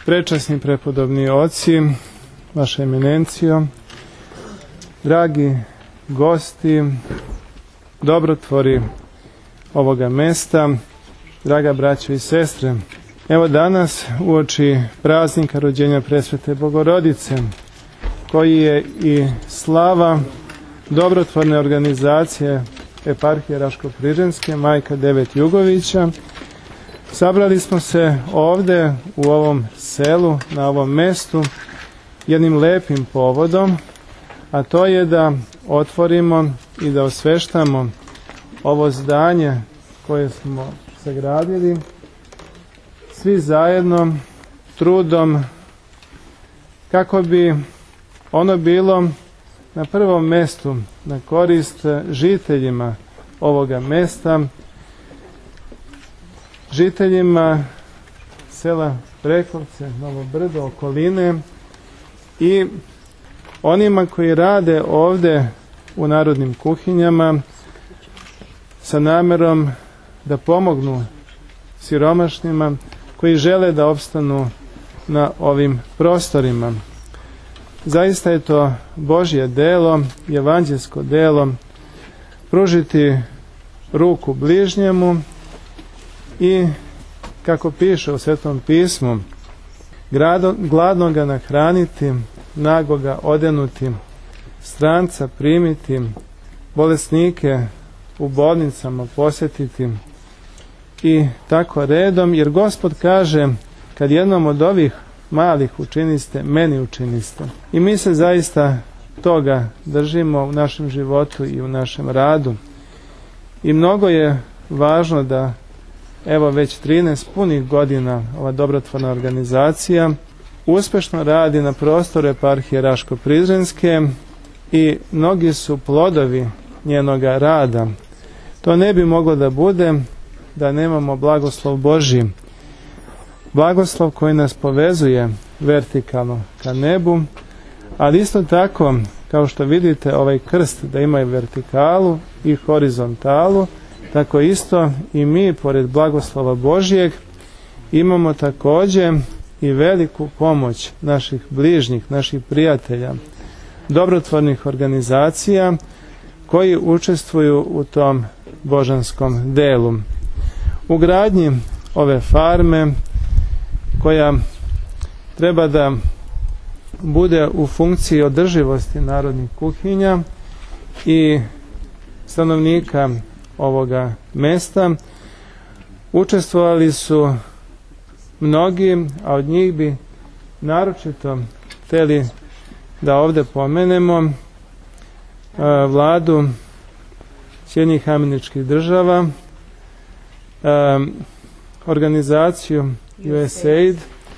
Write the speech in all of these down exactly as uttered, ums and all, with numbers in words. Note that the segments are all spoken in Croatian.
prečasni prepodobni oci, vaša eminencijo, dragi gosti, dobrotvori ovoga mesta, draga braćo i sestre. Evo danas uoči praznika rođenja Presvete Bogorodice, koji je i slava dobrotvorne organizacije Eparhije Raško-Križanske, Majka Devet Jugovića, sabrali smo se ovde u ovom selu, na ovom mestu, jednim lepim povodom, a to je da otvorimo i da osveštamo ovo zdanje koje smo sagradili svi zajedno trudom, kako bi ono bilo na prvom mestu na korist žiteljima ovoga mesta, žiteljima sela Prekovce, Novo Brdo, okoline i onima koji rade ovde u narodnim kuhinjama sa namerom da pomognu siromašnima koji žele da opstanu na ovim prostorima. Zaista je to Božje delo, evanđelsko delo, pružiti ruku bližnjemu i, kako piše u Svetom pismu, gladnoga nahraniti, nagoga odenuti, stranca primiti, bolesnike u bolnicama posjetiti i tako redom, jer Gospod kaže: kad jednom od ovih malih učiniste, meni učiniste. I mi se zaista toga držimo u našem životu i u našem radu. I mnogo je važno da evo već trinaest punih godina ova dobrotvorna organizacija uspešno radi na prostoru Eparhije Raško-Prizrenske i mnogi su plodovi njenoga rada. To ne bi moglo da bude da nemamo blagoslov Božji. Blagoslov koji nas povezuje vertikalno ka nebu, ali isto tako, kao što vidite, ovaj krst da ima i vertikalu i horizontalu, tako isto i mi, pored blagoslova Božjeg, imamo također i veliku pomoć naših bližnjih, naših prijatelja, dobrotvornih organizacija koji učestvuju u tom božanskom delu. U gradnji ove farme, koja treba da bude u funkciji održivosti narodnih kuhinja i stanovnika ovoga mesta, učestvovali su mnogi, a od njih bi naročito hteli da ovde pomenemo a, vladu Sjedinjenih Američkih Država, a, organizaciju U S A I D,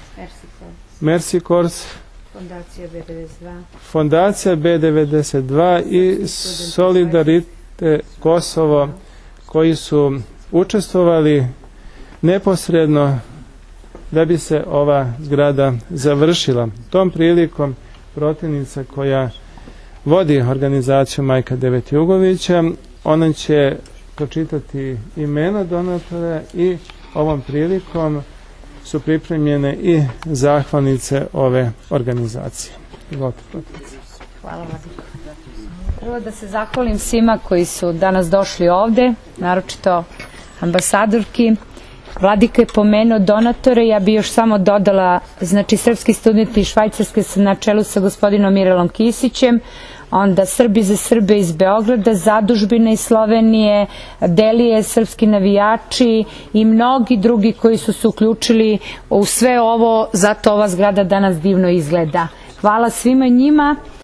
Mercy Corps, Fondacija B devedeset dva, Fondacija B devedeset dva i Solidarite Kosovo, koji su učestvovali neposredno da bi se ova zgrada završila. Tom prilikom protivnica koja vodi organizaciju Majka Devet Jugovića, ona će pročitati imena donatora i ovom prilikom su pripremljene i zahvalnice ove organizacije. Hvala vam. Prvo da se zahvalim svima koji su danas došli ovde, naročito ambasadorki. Vladika je pomenuo donatore, ja bi još samo dodala, znači srpski studenti iz Švajcarske na čelu sa gospodinom Mirelom Kisićem, onda Srbi za Srbe iz Beograda, Zadužbine iz Slovenije, Delije, srpski navijači i mnogi drugi koji su se uključili u sve ovo, zato ova zgrada danas divno izgleda. Hvala svima njima.